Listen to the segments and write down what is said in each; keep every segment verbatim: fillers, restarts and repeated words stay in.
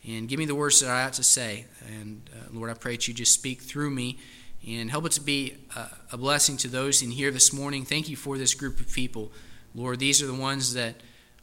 and give me the words that I ought to say. And uh, Lord, I pray that you just speak through me and help it to be a, a blessing to those in here this morning. Thank you for this group of people. Lord, these are the ones that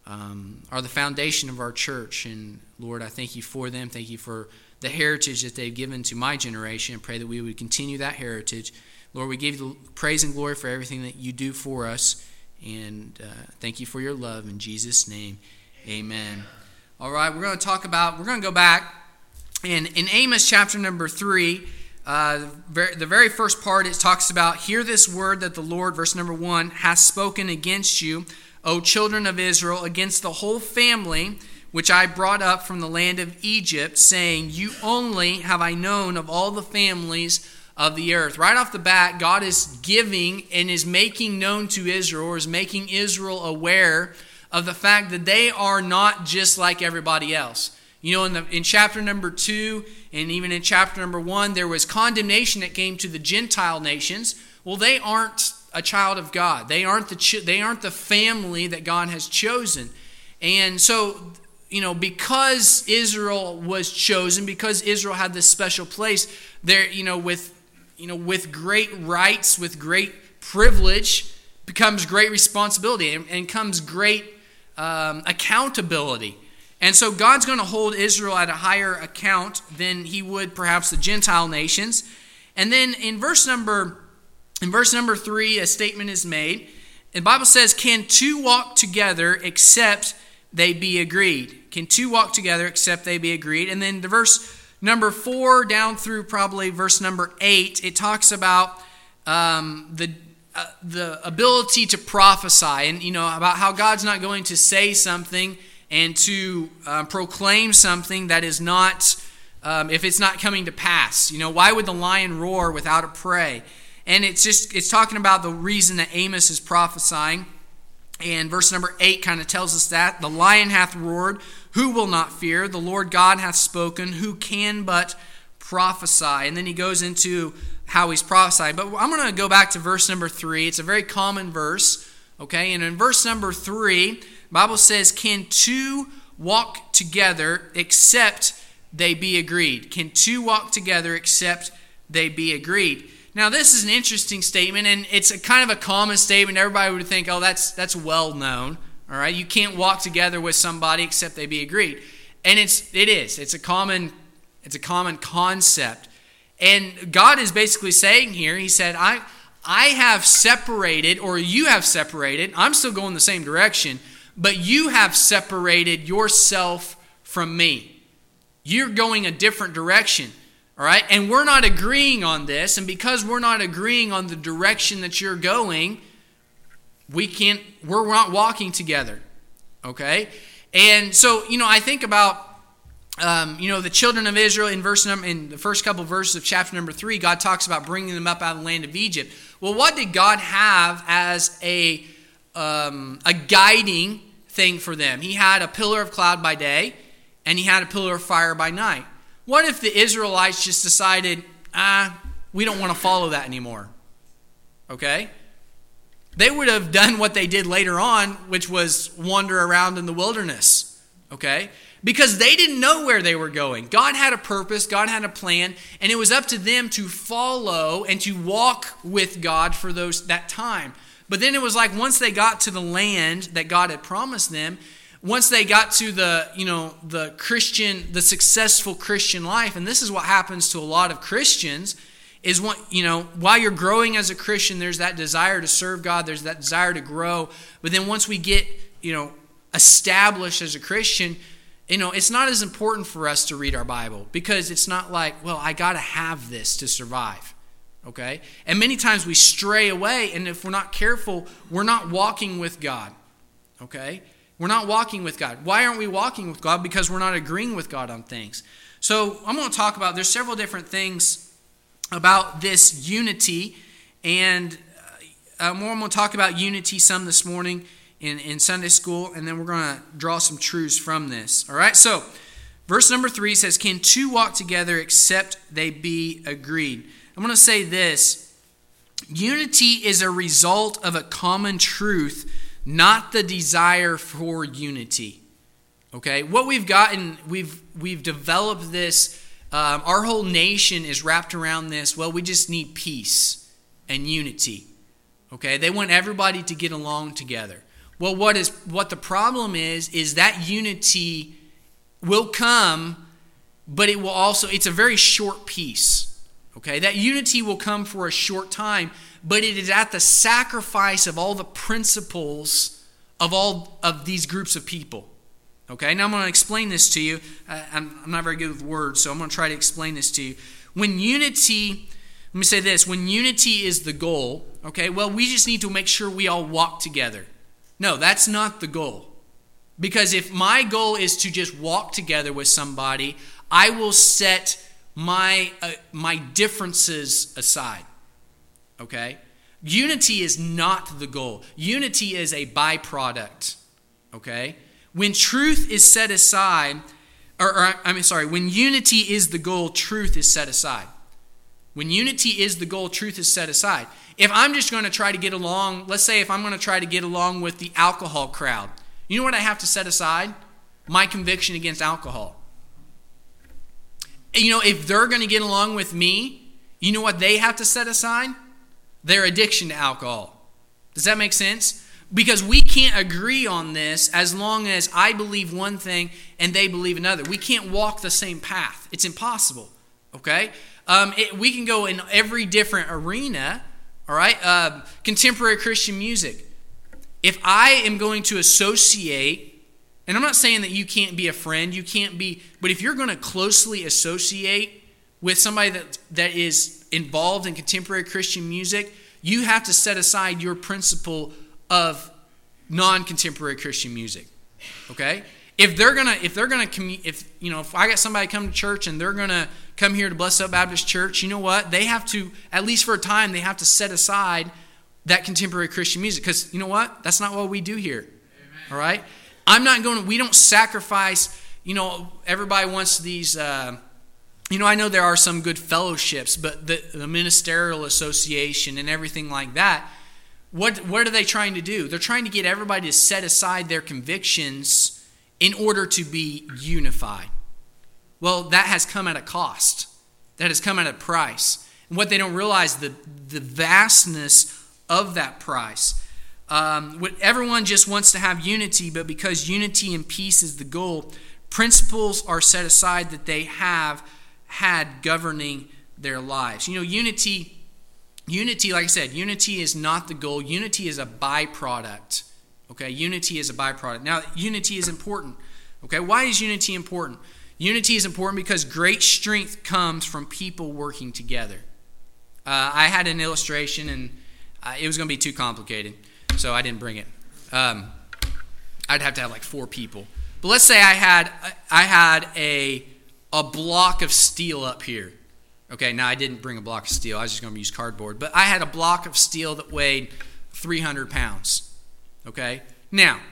um, are the foundation of our church. And Lord, I thank you for them. Thank you for the heritage that they've given to my generation. I pray that we would continue that heritage. Lord, we give you praise and glory for everything that you do for us. And uh, thank you for your love. In Jesus' name, amen. All right, we're going to talk about, we're going to go back. And in Amos chapter number three, uh, the very first part, it talks about, hear this word that the Lord, verse number one, has spoken against you, O children of Israel, against the whole family which I brought up from the land of Egypt, saying, you only have I known of all the families of the earth. Right off the bat, God is giving and is making known to Israel, or is making Israel aware of the fact that they are not just like everybody else. You know, in, the, in chapter number two, and even in chapter number one, there was condemnation that came to the Gentile nations. Well, they aren't a child of God. They aren't the ch- they aren't the family that God has chosen. And so, you know, because Israel was chosen, because Israel had this special place, there, you know, with you know, with great rights, with great privilege, becomes great responsibility, and, and comes great um, accountability. And so God's going to hold Israel at a higher account than he would perhaps the Gentile nations. And then in verse number in verse number three, a statement is made. The Bible says, can two walk together except they be agreed? Can two walk together except they be agreed? And then the verse number four down through probably verse number eight, it talks about um, the uh, the ability to prophesy, and you know about how God's not going to say something and to uh, proclaim something that is not, um, if it's not coming to pass. You know, why would the lion roar without a prey? And it's just it's talking about the reason that Amos is prophesying. And verse number eight kind of tells us that. The lion hath roared, who will not fear? The Lord God hath spoken, who can but prophesy? And then he goes into how he's prophesying. But I'm going to go back to verse number three. It's a very common verse. Okay, and in verse number three, the Bible says, can two walk together except they be agreed? Can two walk together except they be agreed? Now, this is an interesting statement, and it's a kind of a common statement. Everybody would think, oh, that's that's well known. All right, you can't walk together with somebody except they be agreed, and it's it is. It's a common it's a common concept, and God is basically saying here. He said, I I have separated, or you have separated. I'm still going the same direction, but you have separated yourself from me. You're going a different direction. All right, and we're not agreeing on this, and because we're not agreeing on the direction that you're going, we can't, we're not walking together, okay? And so, you know, I think about, um, you know, the children of Israel in verse number, in the first couple of verses of chapter number three, God talks about bringing them up out of the land of Egypt. Well, what did God have as a, um, a guiding thing for them? He had a pillar of cloud by day, and he had a pillar of fire by night. What if the Israelites just decided, ah, we don't want to follow that anymore? Okay? They would have done what they did later on, which was wander around in the wilderness. Okay? Because they didn't know where they were going. God had a purpose, God had a plan, and it was up to them to follow and to walk with God for those that time. But then it was like once they got to the land that God had promised them, once they got to the, you know, the Christian, the successful Christian life, and this is what happens to a lot of Christians, is what, you know, while you're growing as a Christian, there's that desire to serve God, there's that desire to grow. But then once we get, you know, established as a Christian, you know, it's not as important for us to read our Bible because it's not like, well, I got to have this to survive. Okay? And many times we stray away, and if we're not careful, we're not walking with God. Okay? We're not walking with God. Why aren't we walking with God? Because we're not agreeing with God on things. So I'm going to talk about, there's several different things about this unity, and uh, more I'm going to talk about unity some this morning in, in Sunday school, and then we're going to draw some truths from this. All right, so verse number three says, can two walk together except they be agreed? I'm going to say this. Unity is a result of a common truth, not the desire for unity. Okay, what we've gotten, we've we've developed this. Um, our whole nation is wrapped around this. Well, we just need peace and unity. Okay, they want everybody to get along together. Well, what is what the problem is is that unity will come, but it will also. It's a very short peace. Okay, that unity will come for a short time, but it is at the sacrifice of all the principles of all of these groups of people. Okay, now I'm going to explain this to you. Uh, I'm, I'm not very good with words, so I'm going to try to explain this to you. When unity, let me say this, when unity is the goal, okay, well, we just need to make sure we all walk together. No, that's not the goal. Because if my goal is to just walk together with somebody, I will set my uh, my differences aside. Okay? Unity is not the goal. Unity is a byproduct. Okay? When truth is set aside, or, or I'm sorry, when unity is the goal, truth is set aside. When unity is the goal, truth is set aside. If I'm just going to try to get along, let's say if I'm going to try to get along with the alcohol crowd, you know what I have to set aside? My conviction against alcohol. You know, if they're going to get along with me, you know what they have to set aside? Their addiction to alcohol. Does that make sense? Because we can't agree on this as long as I believe one thing and they believe another. We can't walk the same path. It's impossible. Okay? Um, it, we can go in every different arena. All right? Uh, contemporary Christian music. If I am going to associate, and I'm not saying that you can't be a friend, you can't be, but if you're going to closely associate with somebody that that is involved in contemporary Christian music, you have to set aside your principle of non-contemporary Christian music. Okay? If they're gonna, if they're gonna, commu- if you know, if I got somebody come to church and they're gonna come here to Blessed Hope Baptist Church, you know what? They have to, at least for a time, they have to set aside that contemporary Christian music, because you know what? That's not what we do here. Amen. All right? I'm not going to. We don't sacrifice. You know, everybody wants these. Uh, you know, I know there are some good fellowships, but the, the ministerial association and everything like that. What what are they trying to do? They're trying to get everybody to set aside their convictions in order to be unified. Well, that has come at a cost. That has come at a price. And what they don't realize, the, the vastness of that price. Um, what, everyone just wants to have unity, but because unity and peace is the goal, principles are set aside that they have had governing their lives. You know, unity... Unity, like I said, unity is not the goal. Unity is a byproduct. Okay, unity is a byproduct. Now, unity is important. Okay, why is unity important? Unity is important because great strength comes from people working together. Uh, I had an illustration, and uh, it was going to be too complicated, so I didn't bring it. Um, I'd have to have like four people. But let's say I had I had a a block of steel up here. Okay, now I didn't bring a block of steel. I was just going to use cardboard. But I had a block of steel that weighed three hundred pounds. Okay? Now,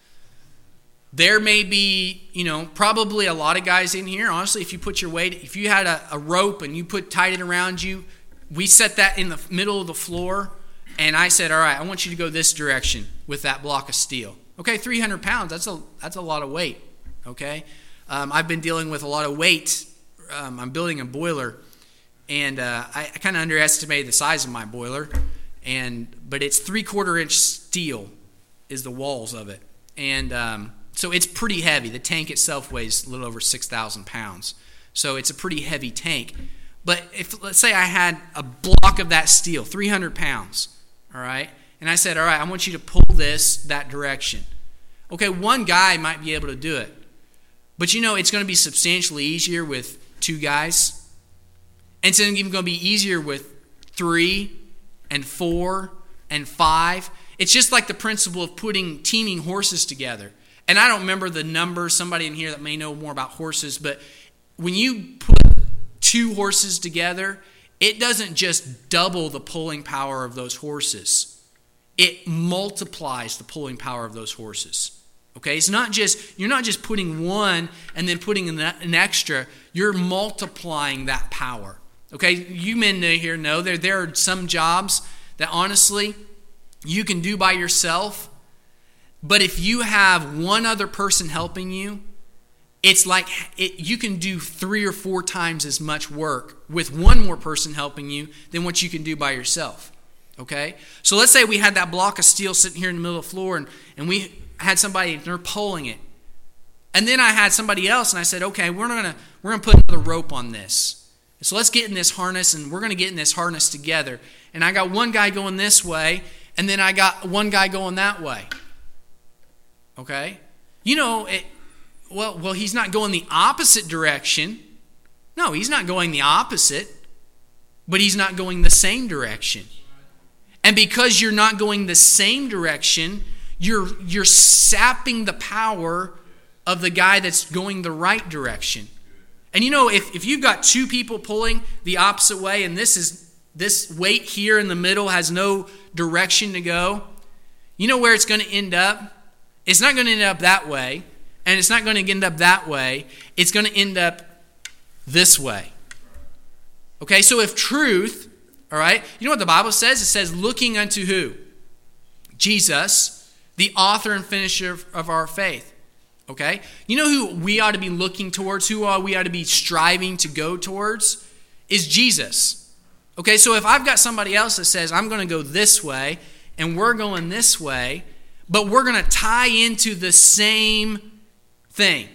there may be, you know, probably a lot of guys in here. Honestly, if you put your weight, if you had a, a rope and you put tied it around you, we set that in the middle of the floor, and I said, all right, I want you to go this direction with that block of steel. Okay, three hundred pounds, that's a, that's a lot of weight. Okay? Um, I've been dealing with a lot of weight. Um, I'm building a boiler. And uh, I, I kind of underestimated the size of my boiler, and but it's three-quarter inch steel is the walls of it. And um, so it's pretty heavy. The tank itself weighs a little over six thousand pounds. So it's a pretty heavy tank. But if let's say I had a block of that steel, three hundred pounds, all right? And I said, all right, I want you to pull this that direction. Okay, one guy might be able to do it. But you know, it's going to be substantially easier with two guys. And it's even going to be easier with three and four and five. It's just like the principle of putting teaming horses together. And I don't remember the number, somebody in here that may know more about horses, but when you put two horses together, it doesn't just double the pulling power of those horses. It multiplies the pulling power of those horses. Okay, it's not just, you're not just putting one and then putting an, an extra, you're multiplying that power. Okay, you men here know there, there are some jobs that honestly you can do by yourself, but if you have one other person helping you, it's like it, you can do three or four times as much work with one more person helping you than what you can do by yourself. Okay? So let's say we had that block of steel sitting here in the middle of the floor, and, and we had somebody, and they're pulling it. And then I had somebody else, and I said, okay, we're gonna we're gonna put another rope on this. So let's get in this harness, and we're gonna get in this harness together. And I got one guy going this way, and then I got one guy going that way. Okay? You know, it, well, well, he's not going the opposite direction. No, he's not going the opposite, but he's not going the same direction. And because you're not going the same direction, you're you're sapping the power of the guy that's going the right direction. And you know, if, if you've got two people pulling the opposite way, and this is this weight here in the middle has no direction to go, you know where it's going to end up? It's not going to end up that way, and it's not going to end up that way. It's going to end up this way. Okay, so if truth, all right, you know what the Bible says? It says, looking unto who? Jesus, the author and finisher of our faith. Okay? You know who we ought to be looking towards, who we ought to be striving to go towards? Is Jesus. Okay, so if I've got somebody else that says, I'm going to go this way, and we're going this way, but we're going to tie into the same thing,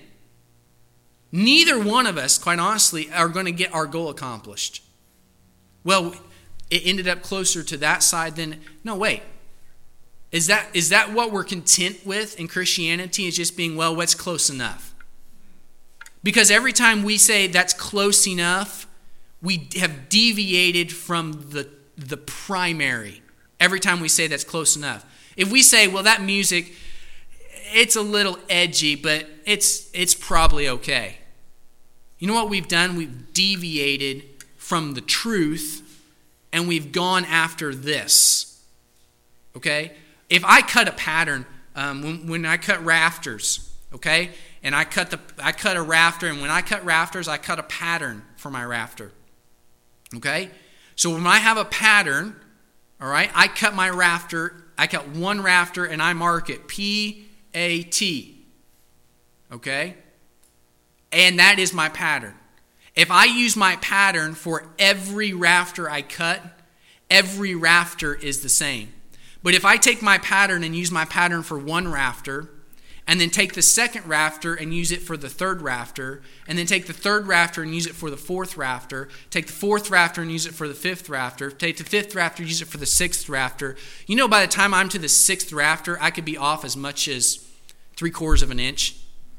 neither one of us, quite honestly, are going to get our goal accomplished. Well, it ended up closer to that side than, no, wait. Is that is that what we're content with in Christianity, is just being, well, what's close enough? Because every time we say that's close enough, we have deviated from the, the primary. Every time we say that's close enough. If we say, well, that music, it's a little edgy, but it's it's probably okay. You know what we've done? We've deviated from the truth, and we've gone after this. Okay? If I cut a pattern, um, when, when I cut rafters, okay, and I cut the I cut a rafter, and when I cut rafters, I cut a pattern for my rafter. Okay? So when I have a pattern, all right, I cut my rafter, I cut one rafter, and I mark it P A T. Okay? And that is my pattern. If I use my pattern for every rafter I cut, every rafter is the same. But if I take my pattern and use my pattern for one rafter, and then take the second rafter and use it for the third rafter, and then take the third rafter and use it for the fourth rafter, take the fourth rafter and use it for the fifth rafter, take the fifth rafter and use it for the sixth rafter, you know, by the time I'm to the sixth rafter, I could be off as much as three quarters of an inch.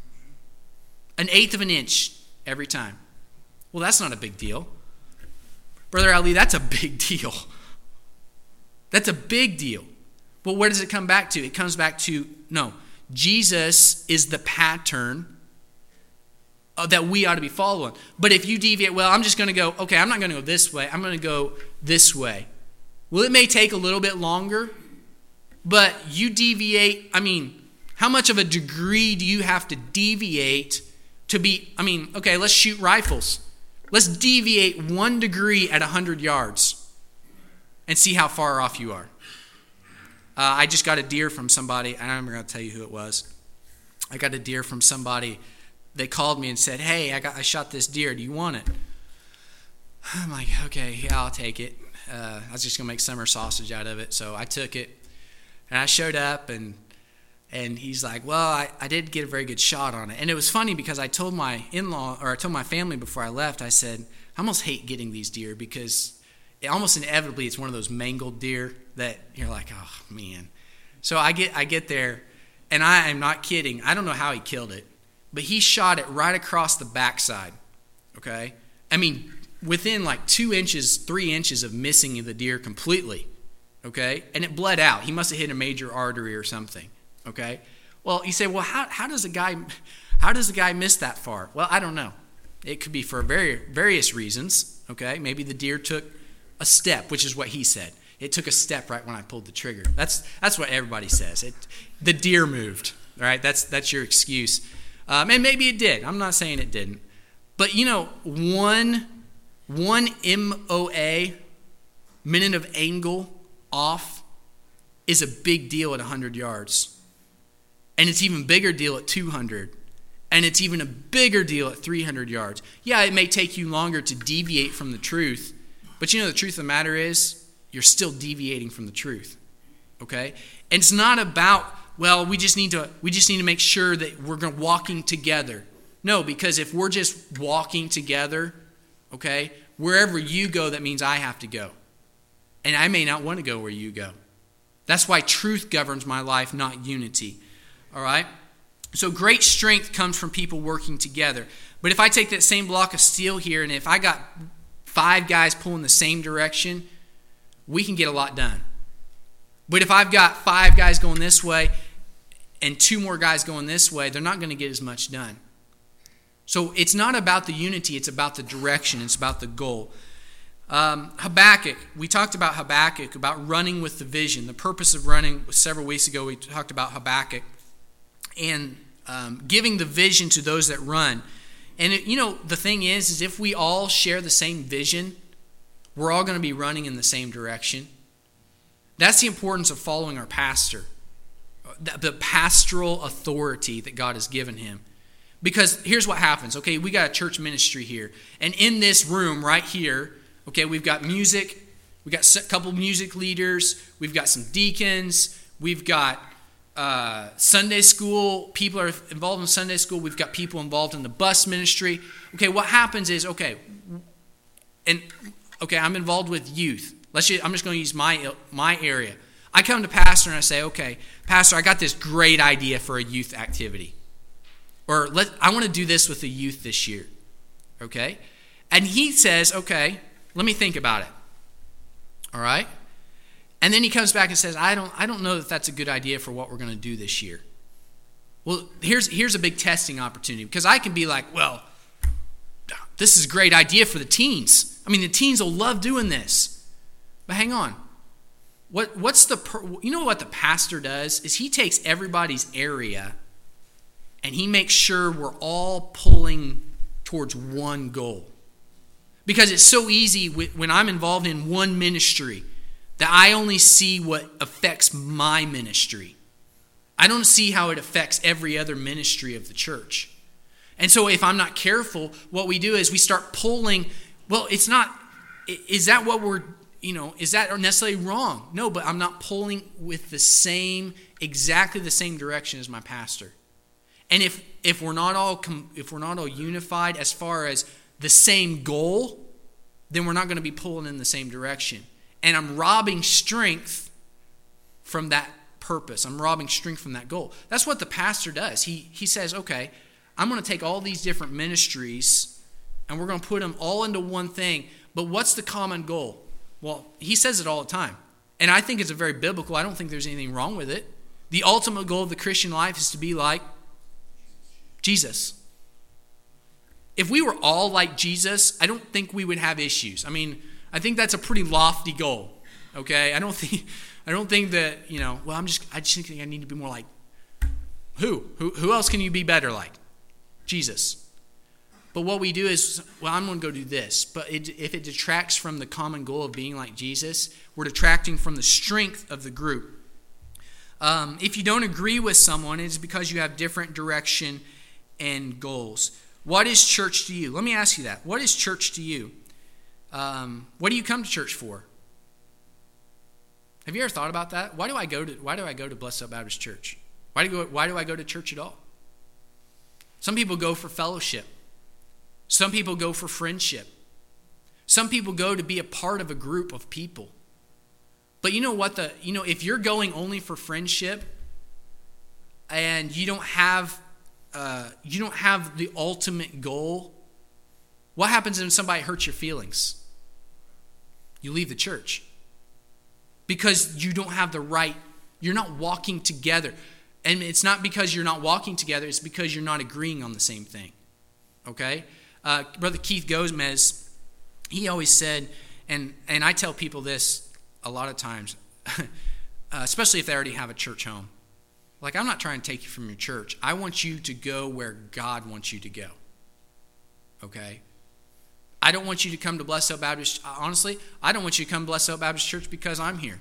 An eighth of an inch every time. Well, that's not a big deal. Brother Ali, that's a big deal. That's a big deal. But where does it come back to? It comes back to, no, Jesus is the pattern that we ought to be following. But if you deviate, well, I'm just going to go, okay, I'm not going to go this way. I'm going to go this way. Well, it may take a little bit longer, but you deviate. I mean, how much of a degree do you have to deviate to be, I mean, okay, let's shoot rifles. Let's deviate one degree at one hundred yards and see how far off you are. Uh, I just got a deer from somebody. I'm going to tell you who it was. I got a deer from somebody. They called me and said, hey, I got I shot this deer. Do you want it? I'm like, okay, yeah, I'll take it. Uh, I was just going to make summer sausage out of it. So I took it. And I showed up, and and he's like, well, I, I did get a very good shot on it. And it was funny because I told my in-law, or I told my family before I left, I said, I almost hate getting these deer because it, almost inevitably it's one of those mangled deer that you're like, oh, man. So I get I get there, and I am not kidding. I don't know how he killed it, but he shot it right across the backside, okay? I mean, within like two inches, three inches of missing the deer completely, okay? And it bled out. He must have hit a major artery or something, okay? Well, you say, well, how how does a guy how does a guy miss that far? Well, I don't know. It could be for very various reasons, okay? Maybe the deer took a step, which is what he said. It took a step right when I pulled the trigger. That's that's what everybody says. It, the deer moved, all right? That's that's your excuse. Um, and maybe it did. I'm not saying it didn't. But, you know, one, one M O A, minute of angle off, is a big deal at one hundred yards. And it's even bigger deal at two hundred. And it's even a bigger deal at three hundred yards. Yeah, it may take you longer to deviate from the truth, but you know the truth of the matter is, you're still deviating from the truth. Okay? And it's not about, well, we just need to we just need to make sure that we're going walking together. No, because if we're just walking together, okay, wherever you go, that means I have to go. And I may not want to go where you go. That's why truth governs my life, not unity. All right? So great strength comes from people working together. But if I take that same block of steel here, and if I got five guys pulling the same direction, we can get a lot done. But if I've got five guys going this way and two more guys going this way, they're not going to get as much done. So it's not about the unity, it's about the direction, it's about the goal. Um, Habakkuk, we talked about Habakkuk, about running with the vision. The purpose of running, several weeks ago we talked about Habakkuk and um, giving the vision to those that run. And it, you know, the thing is, is if we all share the same vision, we're all going to be running in the same direction. That's the importance of following our pastor, the, the pastoral authority that God has given him. Because here's what happens. Okay, we got a church ministry here. And in this room right here, okay, we've got music. We've got a couple music leaders. We've got some deacons. We've got uh, Sunday school. People are involved in Sunday school. We've got people involved in the bus ministry. Okay, what happens is, okay, and okay, I'm involved with youth. Let's just, I'm just going to use my my area. I come to pastor and I say, okay, pastor, I got this great idea for a youth activity. Or let I want to do this with the youth this year. Okay? And he says, okay, let me think about it. All right? And then he comes back and says, I don't I don't know that that's a good idea for what we're going to do this year. Well, here's here's a big testing opportunity, because I can be like, well, this is a great idea for the teens. I mean, the teens will love doing this. But hang on. What what's the you know what the pastor does is he takes everybody's area and he makes sure we're all pulling towards one goal. Because it's so easy when I'm involved in one ministry that I only see what affects my ministry. I don't see how it affects every other ministry of the church. And so if I'm not careful, what we do is we start pulling, well, it's not, is that what we're, you know, is that necessarily wrong? No, but I'm not pulling with the same, exactly the same direction as my pastor. And if if we're not all if we're not all unified as far as the same goal, then we're not going to be pulling in the same direction. And I'm robbing strength from that purpose. I'm robbing strength from that goal. That's what the pastor does. He he says, okay, I'm going to take all these different ministries and we're going to put them all into one thing. But what's the common goal? Well, he says it all the time. And I think it's a very biblical. I don't think there's anything wrong with it. The ultimate goal of the Christian life is to be like Jesus. If we were all like Jesus, I don't think we would have issues. I mean, I think that's a pretty lofty goal. Okay? I don't think I don't think that, you know, well, I'm just I just think I need to be more like who? Who who else can you be better like? Jesus. But what we do is, well, I'm going to go do this. But it, if it detracts from the common goal of being like Jesus, we're detracting from the strength of the group. Um, if you don't agree with someone, it's because you have different direction and goals. What is church to you? Let me ask you that. What is church to you? Um, what do you come to church for? Have you ever thought about that? Why do I go to Why do I go to Blessed Hope Baptist Church? Why do I go, Why do I go to church at all? Some people go for fellowship. Some people go for friendship. Some people go to be a part of a group of people. But you know what? The you know if you're going only for friendship and you don't have Uh, you don't have the ultimate goal, what happens when somebody hurts your feelings? You leave the church. Because you don't have the right, you're not walking together. And it's not because you're not walking together, it's because you're not agreeing on the same thing. Okay? Uh, Brother Keith Gomez, he always said, and, and I tell people this a lot of times, uh, especially if they already have a church home. Like, I'm not trying to take you from your church. I want you to go where God wants you to go. Okay? I don't want you to come to Blessed Hope Baptist. Honestly, I don't want you to come to Blessed Hope Baptist Church because I'm here.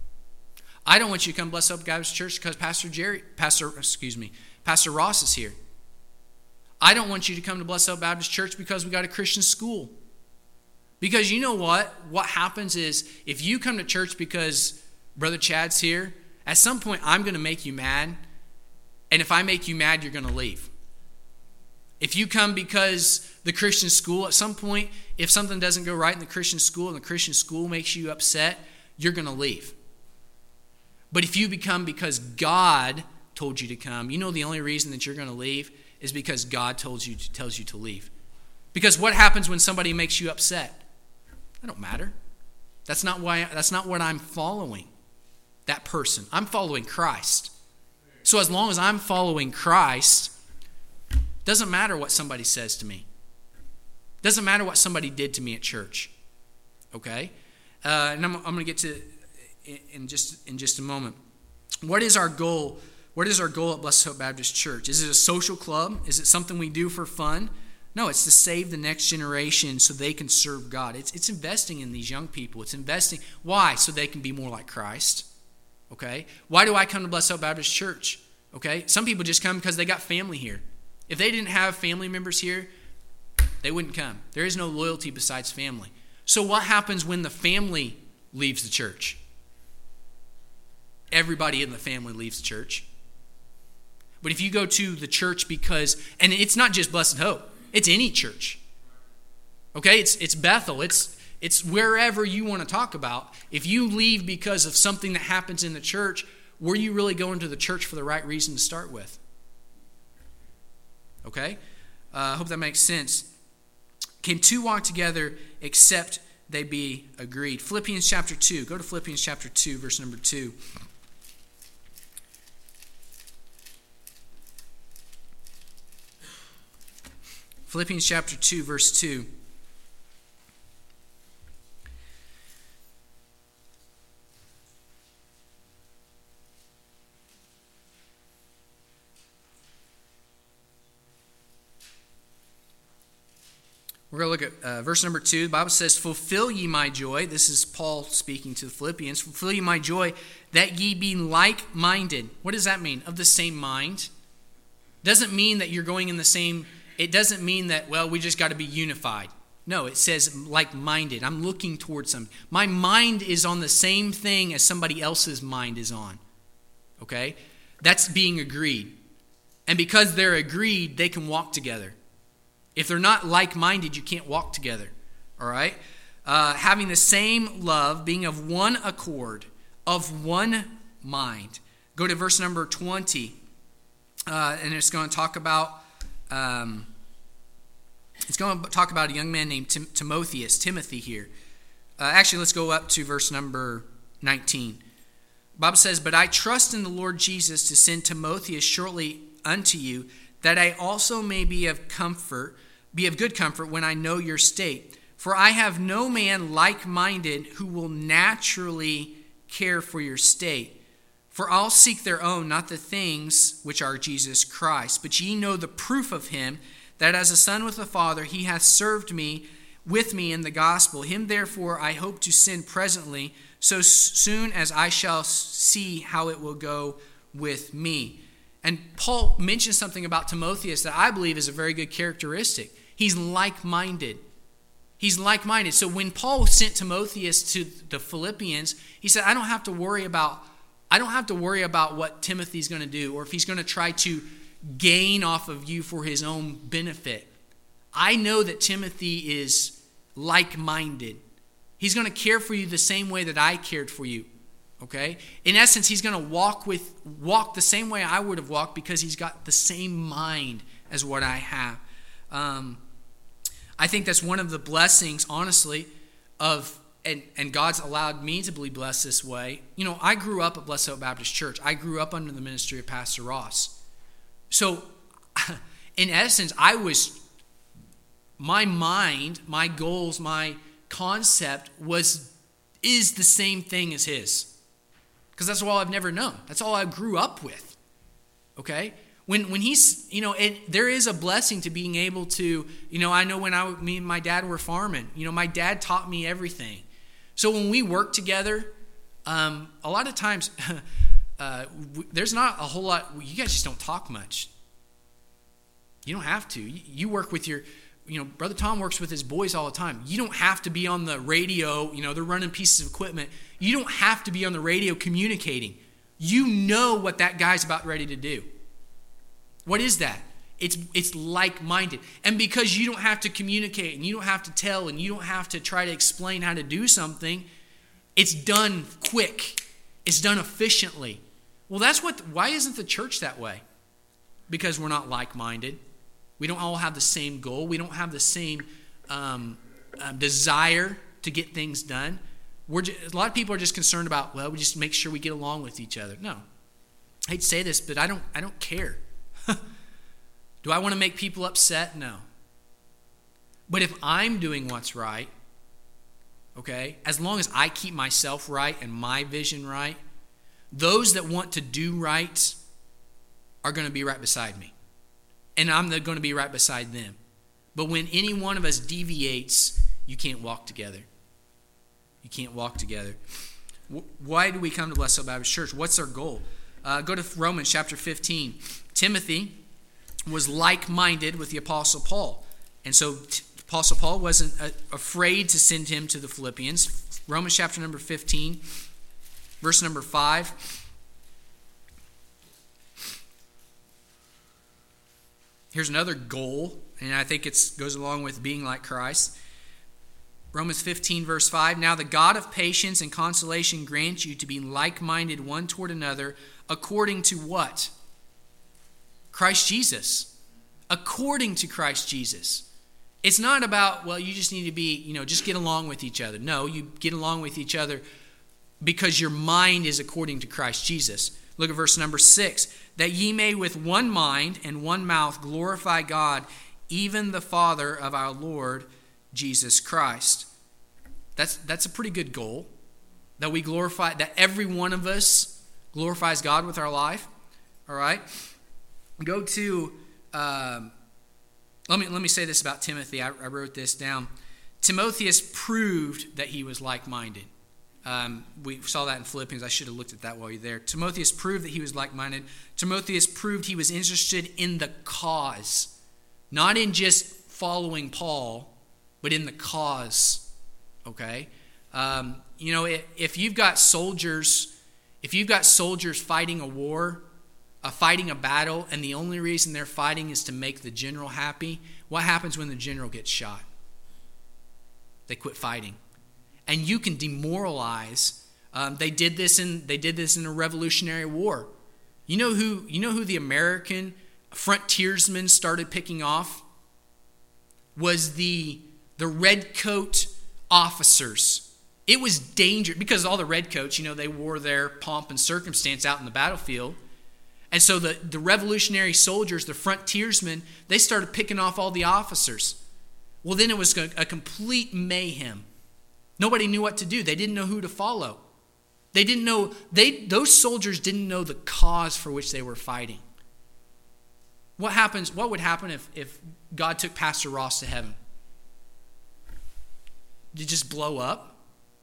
I don't want you to come to Blessed Hope Baptist Church because Pastor Jerry, Pastor, excuse me, Pastor Ross is here. I don't want you to come to Blessed Hope Baptist Church because we got a Christian school. Because you know what? What happens is if you come to church because Brother Chad's here, at some point I'm going to make you mad. And if I make you mad, you're going to leave. If you come because the Christian school, at some point, if something doesn't go right in the Christian school and the Christian school makes you upset, you're going to leave. But if you become because God told you to come, you know the only reason that you're going to leave is because God told you to, tells you to leave. Because what happens when somebody makes you upset? That don't matter. That's not why. That's not what I'm following. That person. I'm following Christ. So as long as I'm following Christ, doesn't matter what somebody says to me. Doesn't matter what somebody did to me at church. Okay? Uh, and I'm, I'm going to get to in just in just a moment. What is our goal? What is our goal at Blessed Hope Baptist Church? Is it a social club? Is it something we do for fun? No, it's to save the next generation so they can serve God. It's it's investing in these young people. It's investing. Why? So they can be more like Christ. Okay? Why do I come to Blessed Hope Baptist Church? Okay? Some people just come because they got family here. If they didn't have family members here, they wouldn't come. There is no loyalty besides family. So what happens when the family leaves the church? Everybody in the family leaves the church. But if you go to the church because, and it's not just Blessed Hope, it's any church. Okay? It's it's Bethel. It's it's wherever you want to talk about. If you leave because of something that happens in the church, were you really going to the church for the right reason to start with? Okay? I uh, hope that makes sense. Can two walk together except they be agreed? Philippians chapter two. Go to Philippians chapter two, verse number two. Philippians chapter two, verse two. We're going to look at uh, verse number two. The Bible says, "Fulfill ye my joy." This is Paul speaking to the Philippians. "Fulfill ye my joy, that ye be like-minded." What does that mean? Of the same mind. Doesn't mean that you're going in the same... It doesn't mean that, well, we just got to be unified. No, it says like-minded. I'm looking towards something. My mind is on the same thing as somebody else's mind is on. Okay? That's being agreed. And because they're agreed, they can walk together. If they're not like-minded, you can't walk together. All right? Uh, having the same love, being of one accord, of one mind. Go to verse number twenty. Uh, and it's going to talk about... Um, it's going to talk about a young man named Tim- Timotheus, Timothy here. Uh, actually, let's go up to verse number nineteen. The Bible says, "But I trust in the Lord Jesus to send Timotheus shortly unto you, that I also may be of comfort, be of good comfort when I know your state. For I have no man like-minded who will naturally care for your state. For all seek their own, not the things which are Jesus Christ. But ye know the proof of him, that as a son with a father, he hath served me with me in the gospel. Him therefore I hope to send presently, so soon as I shall see how it will go with me." And Paul mentions something about Timotheus that I believe is a very good characteristic. He's like-minded. He's like-minded. So when Paul sent Timotheus to the Philippians, he said, I don't have to worry about I don't have to worry about what Timothy's going to do or if he's going to try to gain off of you for his own benefit. I know that Timothy is like-minded. He's going to care for you the same way that I cared for you. Okay? In essence, he's going to walk with walk the same way I would have walked because he's got the same mind as what I have. Um, I think that's one of the blessings, honestly, of And, and God's allowed me to be blessed this way. You know, I grew up at Blessed Hope Baptist Church. I grew up under the ministry of Pastor Ross. So, in essence, I was, my mind, my goals, my concept was, is the same thing as his. Because that's all I've never known. That's all I grew up with. Okay? When when he's, you know, it, there is a blessing to being able to, you know, I know when I, me and my dad were farming, you know, my dad taught me everything. So when we work together, um, a lot of times, uh, w- there's not a whole lot, you guys just don't talk much. You don't have to. You work with your, you know, Brother Tom works with his boys all the time. You don't have to be on the radio. You know, they're running pieces of equipment. You don't have to be on the radio communicating. You know what that guy's about ready to do. What is that? It's it's like-minded. And because you don't have to communicate and you don't have to tell and you don't have to try to explain how to do something, it's done quick. It's done efficiently. Well, that's what, why isn't the church that way? Because we're not like-minded. We don't all have the same goal. We don't have the same um, uh, desire to get things done. We're just, a lot of people are just concerned about, well, we just make sure we get along with each other. No. I hate to say this, but I don't I don't care. Do I want to make people upset? No. But if I'm doing what's right, okay, as long as I keep myself right and my vision right, those that want to do right are going to be right beside me. And I'm going to be right beside them. But when any one of us deviates, you can't walk together. You can't walk together. Why do we come to Blessed Hope Baptist Church? What's our goal? Uh, go to Romans chapter fifteen. Timothy was like-minded with the Apostle Paul. And so t- Apostle Paul wasn't uh, afraid to send him to the Philippians. Romans chapter number fifteen, verse number five. Here's another goal, and I think it goes along with being like Christ. Romans fifteen, verse five. Now the God of patience and consolation grant you to be like-minded one toward another, according to what? Christ Jesus. According to Christ Jesus. It's not about, well, you just need to be, you know, just get along with each other. No, you get along with each other because your mind is according to Christ Jesus. Look at verse number six. That ye may with one mind and one mouth glorify God, even the Father of our Lord Jesus Christ. That's that's a pretty good goal. That we glorify, that every one of us glorifies God with our life. All right? Go to, um, let me let me say this about Timothy. I, I wrote this down. Timotheus proved that he was like-minded. Um, we saw that in Philippians. I should have looked at that while you're there. Timotheus proved that he was like-minded. Timotheus proved he was interested in the cause. Not in just following Paul, but in the cause. Okay? Um, you know, if, if you've got soldiers, if you've got soldiers fighting a war, uh, fighting a battle, and the only reason they're fighting is to make the general happy, what happens when the general gets shot? They quit fighting. And you can demoralize. Um, they did this in they did this in a Revolutionary War. You know who you know who the American frontiersmen started picking off? Was the the redcoat officers. It was dangerous because all the redcoats, you know, they wore their pomp and circumstance out in the battlefield. And so the, the revolutionary soldiers, the frontiersmen, they started picking off all the officers. Well, then it was a, a complete mayhem. Nobody knew what to do. They didn't know who to follow. They didn't know, they those soldiers didn't know the cause for which they were fighting. What happens, what would happen if, if God took Pastor Ross to heaven? Did it just blow up?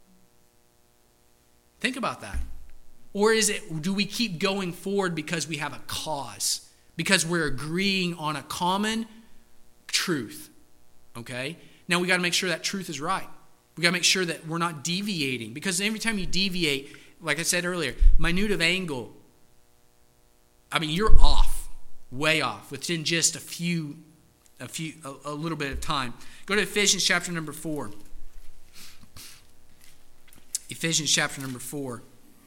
Think about that. Or is it, do we keep going forward because we have a cause? Because we're agreeing on a common truth. Okay? Now we got to make sure that truth is right. We got to make sure that we're not deviating. Because every time you deviate, like I said earlier, minute of angle, I mean, you're off, way off, within just a few, a few, a, a little bit of time. Go to Ephesians chapter number four. Ephesians chapter number four.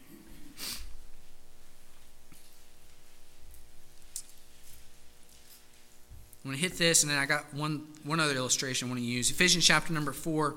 I'm going to hit this, and then I got one, one other illustration I want to use. Ephesians chapter number four.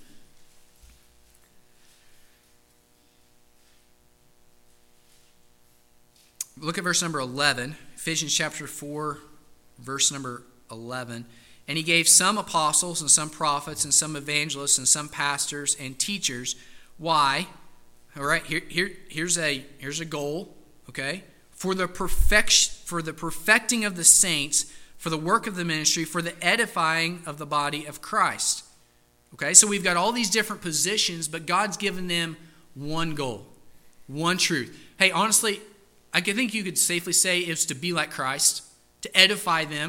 Look at verse number eleven. Ephesians chapter four, verse number eleven. And he gave some apostles and some prophets and some evangelists and some pastors and teachers. Why? All right, here, here, here's a here's a goal, okay? For the perfection, for the perfecting of the saints, for the work of the ministry, for the edifying of the body of Christ. Okay, so we've got all these different positions, but God's given them one goal, one truth. Hey, honestly, I think you could safely say it's to be like Christ, to edify them,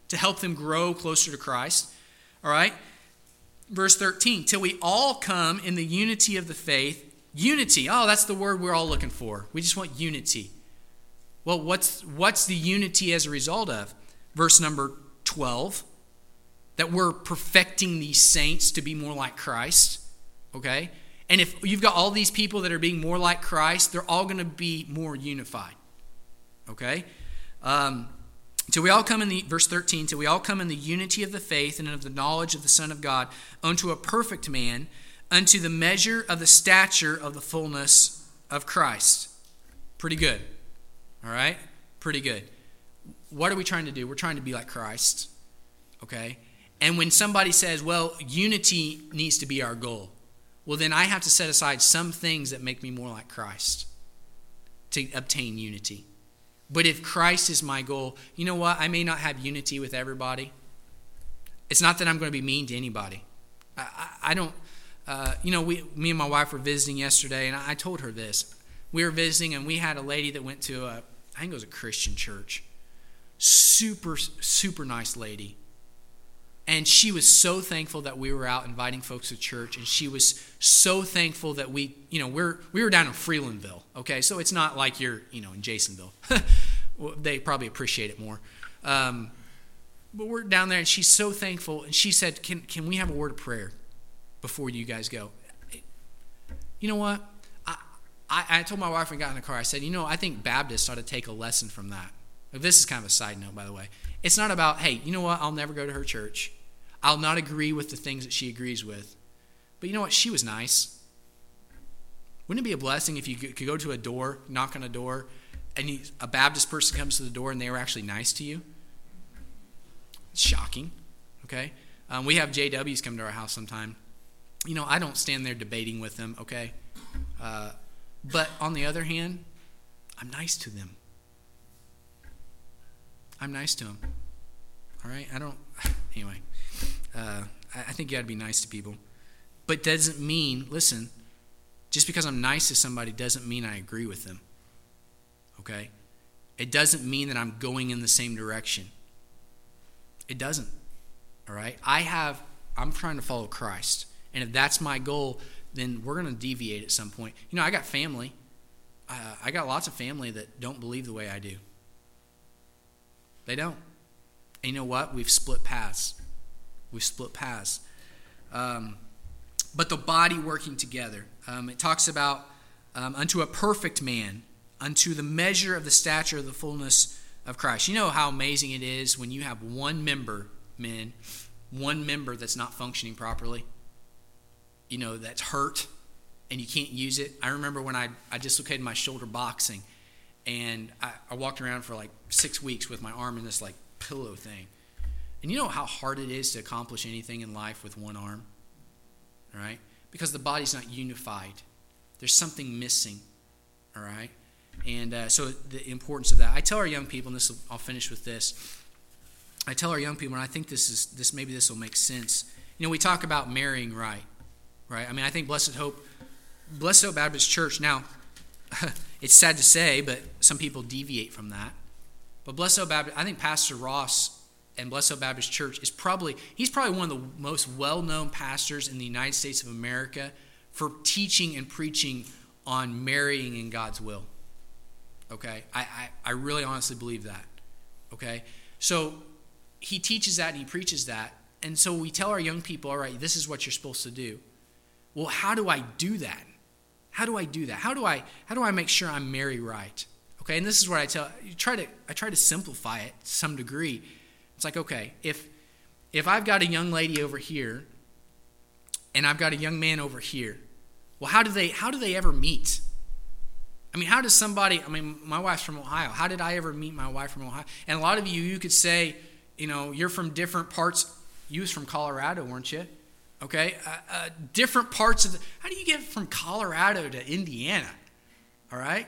to help them grow closer to Christ. All right? Verse thirteen, till we all come in the unity of the faith. Unity, oh, that's the word we're all looking for. We just want unity. Well, what's what's the unity as a result of? Verse number twelve, that we're perfecting these saints to be more like Christ. Okay? And if you've got all these people that are being more like Christ, they're all going to be more unified. Okay? Um, till we all come in the, verse thirteen, till we all come in the unity of the faith and of the knowledge of the Son of God, unto a perfect man, unto the measure of the stature of the fullness of Christ. Pretty good. All right? Pretty good. What are we trying to do? We're trying to be like Christ. Okay? And when somebody says, well, unity needs to be our goal, well, then I have to set aside some things that make me more like Christ to obtain unity. But if Christ is my goal, you know what? I may not have unity with everybody. It's not that I'm going to be mean to anybody. I, I, I don't, uh, you know, we, me and my wife were visiting yesterday, and I, I told her this. We were visiting, and we had a lady that went to a, I think it was a Christian church. Super, super nice lady. And she was so thankful that we were out inviting folks to church, and she was so thankful that we, you know, we're we were down in Freelandville, okay? So it's not like you're, you know, in Jasonville. Well, they probably appreciate it more. Um, but we're down there, and she's so thankful, and she said, can can we have a word of prayer before you guys go? You know what? I, I, I told my wife when we got in the car, I said, you know, I think Baptists ought to take a lesson from that. This is kind of a side note, by the way. It's not about, hey, you know what? I'll never go to her church. I'll not agree with the things that she agrees with. But you know what? She was nice. Wouldn't it be a blessing if you could go to a door, knock on a door, and you, a Baptist person comes to the door and they were actually nice to you? It's shocking, okay? Um, we have J Ws come to our house sometime. You know, I don't stand there debating with them, okay? Uh, but on the other hand, I'm nice to them. I'm nice to them. All right? I don't, anyway. Uh, I think you got to be nice to people. But doesn't mean, listen, just because I'm nice to somebody doesn't mean I agree with them. Okay? It doesn't mean that I'm going in the same direction. It doesn't. All right? I have, I'm trying to follow Christ. And if that's my goal, then we're going to deviate at some point. You know, I got family. Uh, I got lots of family that don't believe the way I do. They don't. And you know what? We've split paths. We've split paths. Um, but the body working together. Um, it talks about um, unto a perfect man, unto the measure of the stature of the fullness of Christ. You know how amazing it is when you have one member, men, one member that's not functioning properly. You know, that's hurt and you can't use it. I remember when I, I dislocated my shoulder boxing. And I, I walked around for like six weeks with my arm in this like pillow thing. And you know how hard it is to accomplish anything in life with one arm? All right? Because the body's not unified. There's something missing. All right? And uh, so the importance of that. I tell our young people, and this will, I'll finish with this. I tell our young people, and I think this is this maybe this will make sense. You know, we talk about marrying right. Right? I mean, I think Blessed Hope, Blessed Hope Baptist Church, now, it's sad to say, but some people deviate from that. But Blessed Hope Baptist, I think Pastor Ross and Blessed Hope Baptist Church is probably, he's probably one of the most well-known pastors in the United States of America for teaching and preaching on marrying in God's will. Okay? I, I, I really honestly believe that. Okay? So he teaches that and he preaches that. And so we tell our young people, all right, this is what you're supposed to do. Well, how do I do that? How do I do that? How do I how do I make sure I'm married right? Okay, and this is what I tell you try to I try to simplify it to some degree. It's like, okay, if if I've got a young lady over here and I've got a young man over here, well, how do they how do they ever meet? I mean, how does somebody, I mean, my wife's from Ohio. How did I ever meet my wife from Ohio? And a lot of you, you could say, you know, you're from different parts. You was from Colorado, weren't you? Okay, uh, uh, different parts of the, how do you get from Colorado to Indiana? All right,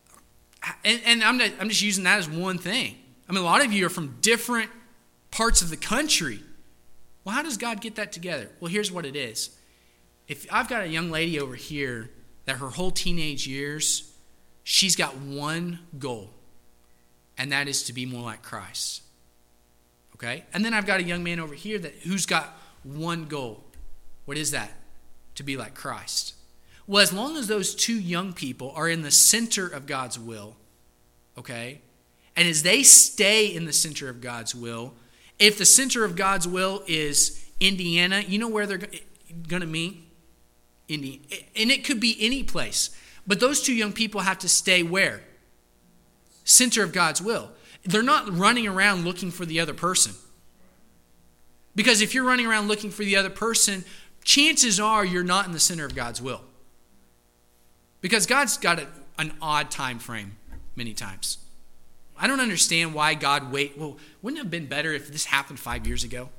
and, and I'm not, I'm just using that as one thing. I mean, a lot of you are from different parts of the country. Well, how does God get that together? Well, here's what it is. If I've got a young lady over here that her whole teenage years, she's got one goal, and that is to be more like Christ. Okay? And then I've got a young man over here that who's got one goal. What is that? To be like Christ. Well, as long as those two young people are in the center of God's will, okay, and as they stay in the center of God's will, if the center of God's will is Indiana, you know where they're going to meet? Indiana. And it could be any place. But those two young people have to stay where? Center of God's will. They're not running around looking for the other person. Because if you're running around looking for the other person, chances are you're not in the center of God's will. Because God's got a, an odd time frame many times. I don't understand why God wait. Well, wouldn't it have been better if this happened five years ago?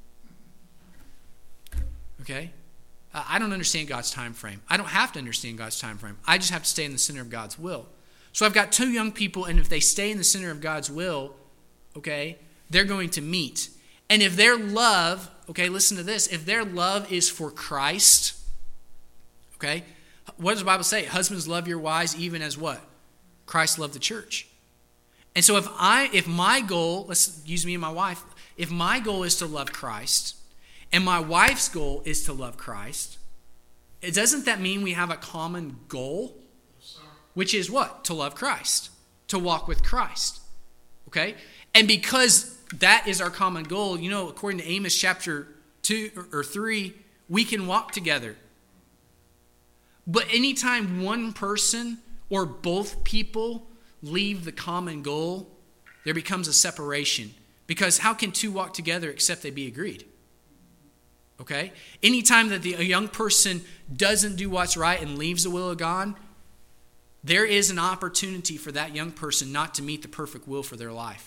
Okay? Uh, I don't understand God's time frame. I don't have to understand God's time frame. I just have to stay in the center of God's will. So I've got two young people, and if they stay in the center of God's will, okay, they're going to meet. And if their love, okay, listen to this, if their love is for Christ, okay, what does the Bible say? Husbands, love your wives even as what? Christ loved the church. And so if I, if my goal, let's use me and my wife, if my goal is to love Christ, and my wife's goal is to love Christ, it doesn't that mean we have a common goal? Which is what? To love Christ. To walk with Christ. Okay? And because that is our common goal, you know, according to Amos chapter two or three, we can walk together. But anytime one person or both people leave the common goal, there becomes a separation. Because how can two walk together except they be agreed? Okay? Anytime that the, a young person doesn't do what's right and leaves the will of God, there is an opportunity for that young person not to meet the perfect will for their life.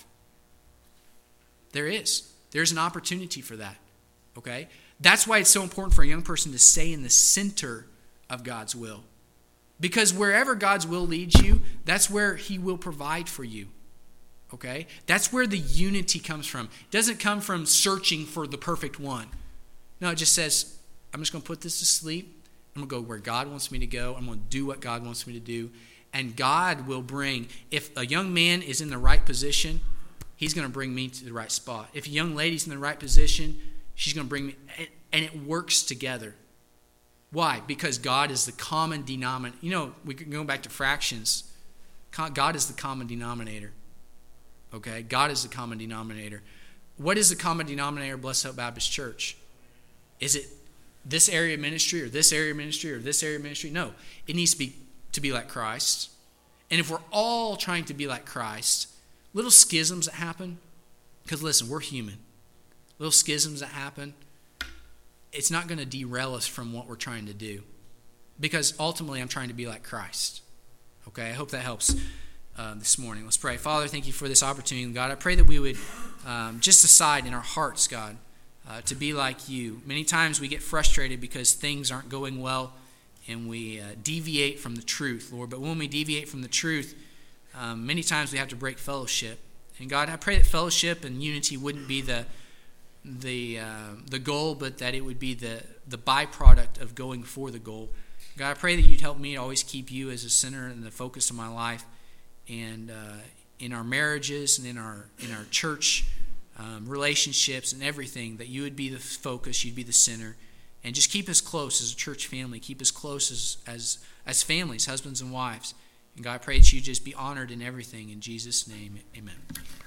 There is. There's an opportunity for that. Okay? That's why it's so important for a young person to stay in the center of God's will. Because wherever God's will leads you, that's where He will provide for you. Okay? That's where the unity comes from. It doesn't come from searching for the perfect one. No, it just says, I'm just going to put this to sleep. I'm going to go where God wants me to go. I'm going to do what God wants me to do. And God will bring, if a young man is in the right position, he's going to bring me to the right spot. If a young lady's in the right position, she's going to bring me, and it works together. Why? Because God is the common denominator. You know, we can go back to fractions. God is the common denominator. Okay? God is the common denominator. What is the common denominator of Blessed Hope Baptist Church? Is it this area of ministry or this area of ministry or this area of ministry? No. It needs to be to be like Christ. And if we're all trying to be like Christ, little schisms that happen, because listen, we're human. Little schisms that happen, it's not going to derail us from what we're trying to do. Because ultimately I'm trying to be like Christ. Okay, I hope that helps uh, this morning. Let's pray. Father, thank you for this opportunity. God, I pray that we would um, just decide in our hearts, God, Uh, to be like you. Many times we get frustrated because things aren't going well and we uh, deviate from the truth, Lord. But when we deviate from the truth, um, many times we have to break fellowship. And God, I pray that fellowship and unity wouldn't be the the uh, the goal, but that it would be the, the byproduct of going for the goal. God, I pray that you'd help me to always keep you as a center and the focus of my life, and uh, in our marriages and in our in our church Um, relationships and everything, that you would be the focus, you'd be the center, and just keep us close as a church family, keep us close as as, as families, husbands and wives. And God, I pray that you just be honored in everything. In Jesus' name, amen.